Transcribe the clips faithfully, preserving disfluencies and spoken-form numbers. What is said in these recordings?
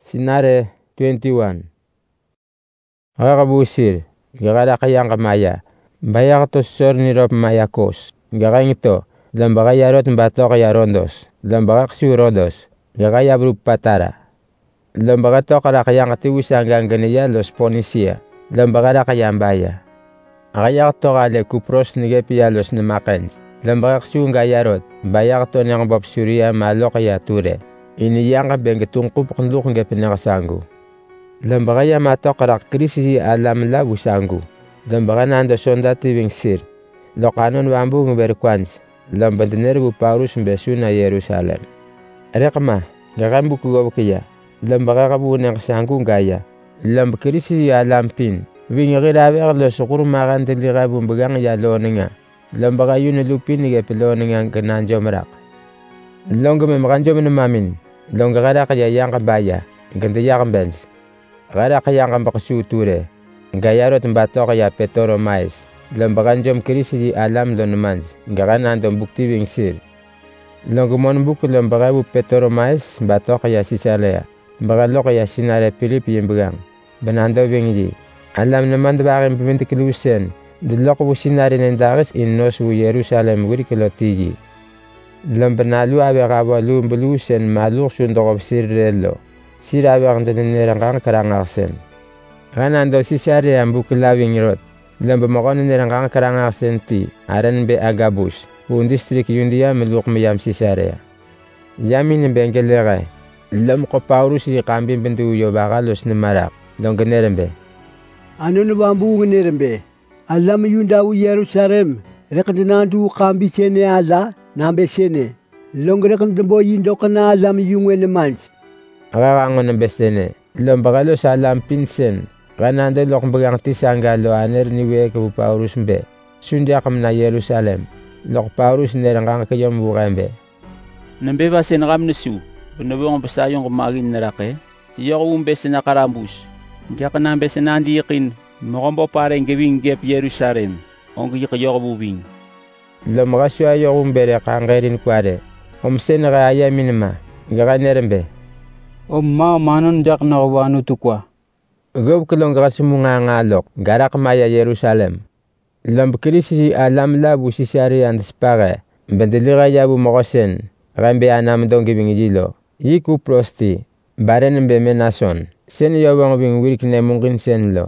Sinare twenty-one. Agabusir, gagara kayang kamaya, bayak to sor nirop mayakos, gagang ito, lambaga yarot mbato kaya rondos, lambaga ksiu rodos, gagaya brup patara. Lambaga to kara kayang katiwisa hanggang ganaya los ponisia, lambaga kayang baya. Agayak to kale kupros nigepia los namakens, lambaga ksiu ngayarot, bayak to nang bob suria malo kaya ture. Ini yang beng ketungkup kenduk nge penakasangu. Lambaga mato karak krisi alam la busangu. Lambaga nando sonda tibing sir. Lokanon wambu ngeberkwans. Lambandener bu Paulus mbesuna Yerusalem. Rekma gagambu kugobukia. Lambaga kabu nang sangu gaya. Lamb krisi alam pin. Wingira ver lo sukur magan delira bumbegang ya loninga. Lambaga yun lupin nge peloninga kenanjo merak. Longo me maganjo mamin. Longa gara kaya yang kabaya, ganda yang bens. Gara kaya yang baksu ture, gayaro tembato kaya petoro mais. Lambagan jom krisi di alam lonmans, gara nandom bukti bing sir. Longa mon buk lambaga bu petoro mais, bato kaya sisalea. Bagalo kaya sinare Pilip yembegang. Benando bing ji. Alam naman bagam pimentik lusen. Dilok bu sinare nendaris in nos bu Yerusalem wiri kelotiji. Lambenalu abegaba lu belusen malu sundogob sirrello. Sira abeganden nerangang karangaksen. Ganando sisare ambuk lawing rot. Lambe magon nerangang karangaksen ti. Aran be agabus. Un distrik yundia meluk meyam sisare. Yamin bengelere. Lam ko Paulus di kambing bentu yo bagalos ne marak. Dong generembe. Ano no bambu generembe. Alam yunda u Yerusalem. Rekandandu kambi sene ala. Nambe sene, longre kan dembo yindo kana alam yungwe ne mans. Agarango na besene, lombagalo sa alam pinsen, kanando lok bagang tisangalo aner niwe ke bu Paulus mbe. Sundia kam na Yerusalem, lok Paulus nerangang kayom bukambe. Nambe ba senagam nesu, bunabong basayong kumagin narake, tiyoko umbe senakarambus. Kaya ka nambe senandiyakin, makambo pareng gawing gep Yerusalem, onggi kayoko bubing. Lambaga shwa yo umbere kangerin kware. Om senera aya minima. Gaga nerembe. Om ma manon dak na wanu tukwa. Gob kulong gaga simunga ngalok. Garak maya Yerusalem. Lamb krisi alam la bu sisari and spare. Bendelira ya bu mogosen. Rambe anam dongi bingijilo. Yiku prosti. Baren mbe menason. Sen yo wang bing wirik ne mungkin sen lo.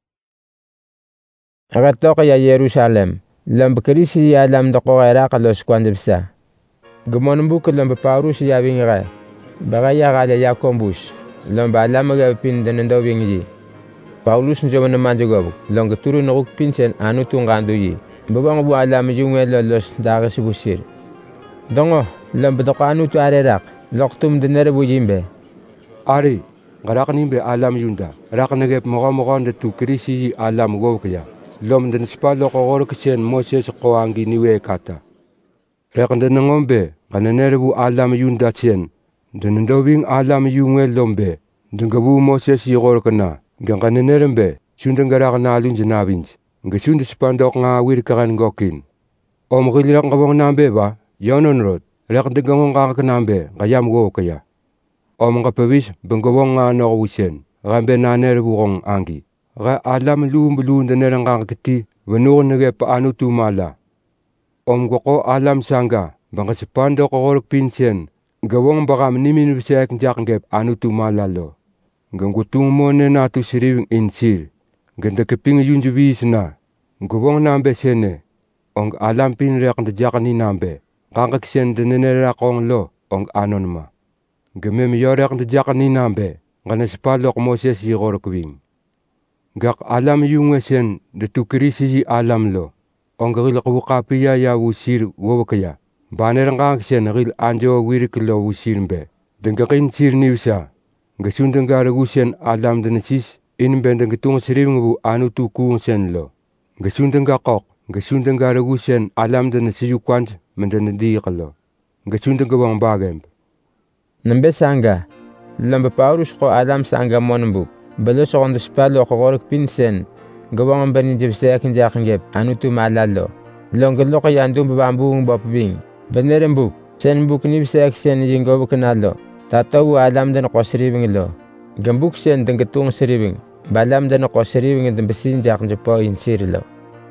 Agatok ya Yerusalem. Lamb krisi ya lam doko era kalos kwandibsa. Gumon buk lamb Paulus ya bingra. Baga ya gale ya kombus. Lamb alam ga pin denendo bingi. Paulus njomo na manjogo. Long turu no pinsen anu tungandu yi. Babang bu alam jungwe los daga sibusir. Dongo lamb doko anu tu arerak. Loktum denere bu jimbe. Ari garak nimbe alam yunda. Rak negep moga moga ndetu krisi alam go kya. Lom den spalo ko gor kchen Moses ko angi niwe kata. Rekande ngombe kanenerebu alam yunda chen. Den ndowing alam yungwe lombe. Dengabu Moses yigor kana. Gankanenerembe chundengara kana lunje nabinj. Ngesunde spandok nga wir kagan gokin. Om gilirak ngabong nambe ba yonon rod. Rekande gangong ka nambe gayam go kaya. Om ngapawis bengawong nga no wisen. Rambe nanerebu gong angi. Ga alam luum luum de nerangang kiti wenur nege pa anu tu mala. Om goko alam sangga bangka sepando ko gorok pinsen gawong baka menimin bisek njak ngep anu tu mala lo. Ganggutung mo ne na tu siriwing insir. Ganda keping yunju wisna. Gawong nambe sene. Ong alam pin rek njak ni nambe. Kangka kisen de nenerakong lo ong anon ma. Gemem yorek njak ni nambe. Gana sepalok Moses yigor kwing. Gak alam yungwe sen de tu krisi alam lo. Ongaril kapiya ya wusir wawakaya. Banerang sen ril anjo wirik lo wusir mbe. Dengakin sir niwsa. Gasundengara wusen alam denesis. In bendeng ketung siring bu anu tu kuung sen lo. Gasundengga kok. Gasundengara wusen alam denesiyu kwanj mendenedi lo. Gasundengga wang bagem. Nambe sanga. Lambe Paulus ko alam sanga monbuk. Belos on the spell of Hork Pinsen, Gawang Benin Jibsek and Jackangep, Anutu Malalo, Longaloko Yandum Bamboo Bob Bing, Benerim book, Sen book Nipsek Sen Jingo Canalo, Tato Adam den Kosriving Lo, Gambuk sen den ketung seribing. Balam dan ko seribing den besin jak jepo in sirilo.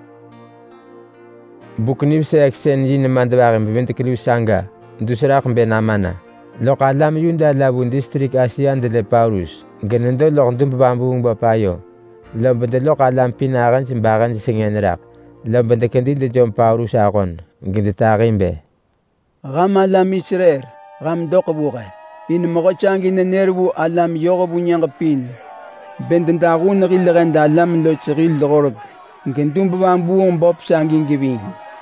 Bukni se aksen yin mandabaren bevente kelu sanga. Dusra kembe namana. Lok alam yunda labun distrik Asian de Paulus. Genendo lok dum bambung bapayo. Lambende lok alam pinaran simbaran singenrak. Lambende kendin de John Paulus akon. Gende tarimbe. Ram alam Israel. Ram dokbuge. In mo changi ne nerbu alam yogobu nyangpin. Benden dagun rilren da alam lo tsril lorg. Gendum bambung bob sangin giving.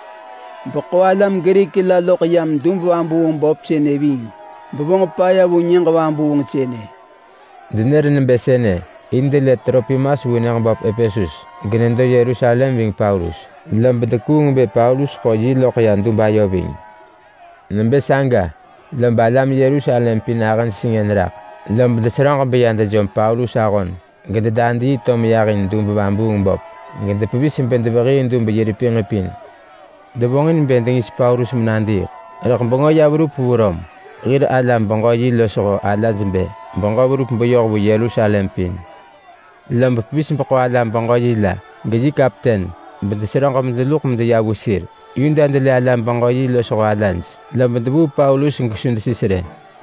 Boko alam gerik la lok yam dum bambung bob seneving. Bubong paya bunyang bambung sene. Dinerin besene. Indele tropimas winang bab Ephesus. Genendo Yerusalem wing Paulus. Lambende kung be Paulus koji lok yandu bayo wing. Nembe sanga. Lamba alam Yerusalem pinaran singenrak. Lamba de serang beyanda John Paulus agon. Gede dandi tom yarin dum bambung bob. Gede pubisim bende berin dum beyeri pingepin. De bongin bending is Paulus menandir. Rak bongo yabru purom. Ir alam bongo yilo so alazimbe. Bongo buru pemboyor bu Yerusalem pin. Lamba pubisim poko alam bongo yila. Geji kapten. Bende serang kam de luk mde yabusir. Yunda ndele alam bongo yilo so alans. Lamba debu Paulus ngshund sisere.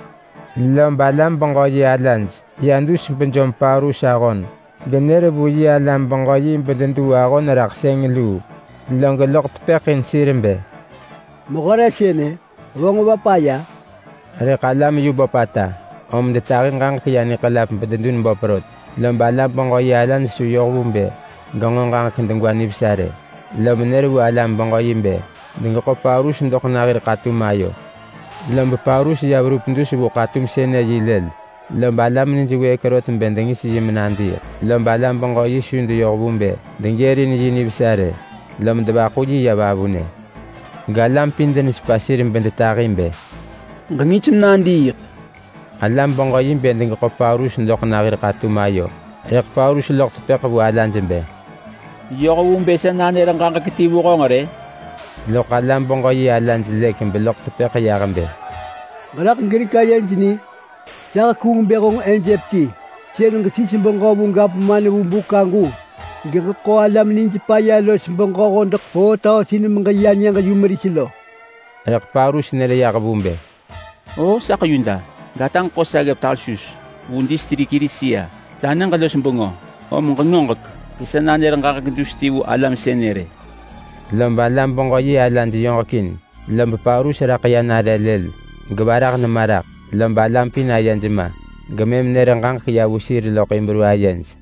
Lamba alam bongo yi alans. Yandu simpen John Paulus agon. Genere bu yi alam bongo yi bedendu agon rak senglu. Longa lok pekin sirimbe. Mogore sene, wongo bapaya. Are kalam yu bapata. Om de tarin gang kiyani kalap bedendun baprot. Lamba alam bongo yi alan su yogumbe. Gangon gang kendengwani bisare. Lamba neru alam bongo yimbe. Denga ko Paulus ndok nagir katum mayo. Lamba Paulus ya bru pindus bu katum sene yilel. Lamba alam ninji we karot bendengi si yimenandi. Lamba alam bongo yi shundu yogumbe. Dengeri ni yini bisare. Lam de bakuji ya babune. Galam pinden spasirin bende tarimbe. Ngamichim nandi. Alam bongo yimbe ndenge ko Paulus ndok nagir katumayo. Ek Paulus lok tepek bu alanjembe. Yogo umbe sen nane ranganga kitibu ngore. Lok alam bongo yi alanjle kembe lok tepek yagambe. Galak ngiri kayan jini. Saka kung berong enjepti. Siya ngasisim bongo bungap mane bumbukangu. Gega ko alam ninji paya lo simbongko kondok po tao sini mengayanya nga yumari silo. Ek Paulus nele yakabumbe. Oh sakayunda. Gatang ko sagap talsus. Wundis tirikirisia. Tanang kalo simbongo. O mengangongak. Kisa nanerang kakakindustiwu alam senere. Lamba alam bongo yi alam di yongakin. Lamba Paulus rakayan narelel. Gabarak na marak. Lamba alam pinayan jema. Gamem nerang kang kaya wusir lo kaimbru ayans.